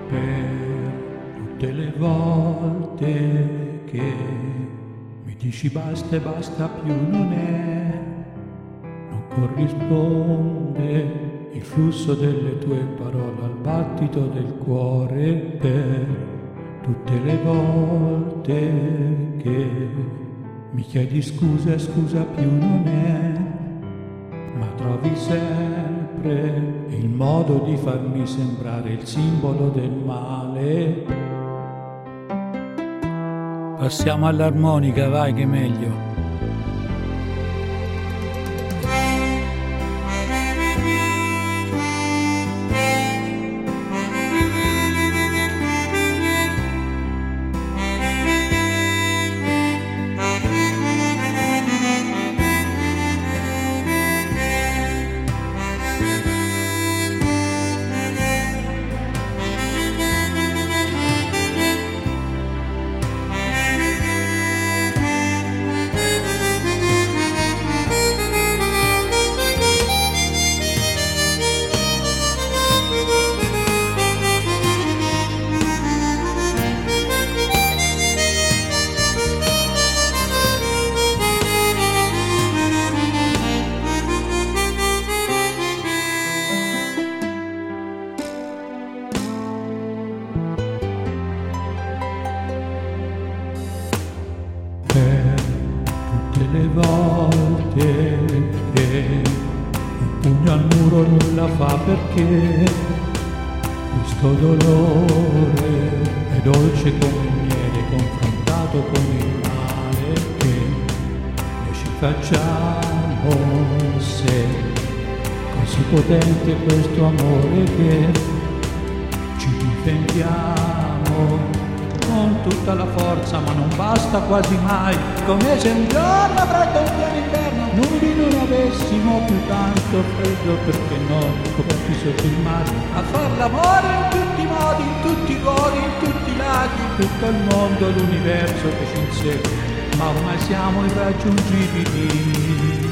Per tutte le volte che mi dici basta e basta più non è, non corrisponde il flusso delle tue parole al battito del cuore. Per tutte le volte che mi chiedi scusa e scusa più non è, ma trovi sempre il modo di farmi sembrare il simbolo del male. Passiamo all'armonica, vai che è meglio. Per tutte le volte che un pugno al muro nulla fa, perché questo dolore è dolce come il miele confrontato con il male che noi ci facciamo, se così potente questo amore che ci difendiamo con tutta la forza, ma non basta quasi mai, come se un giorno freddo in pieno inverno noi non avessimo più tanto freddo, perché noi coperti sotto il mare a far l'amore in tutti i modi, in tutti i modi, in tutti i lati, tutto il mondo, l'universo che ci insegue, ma ormai siamo irraggiungibili.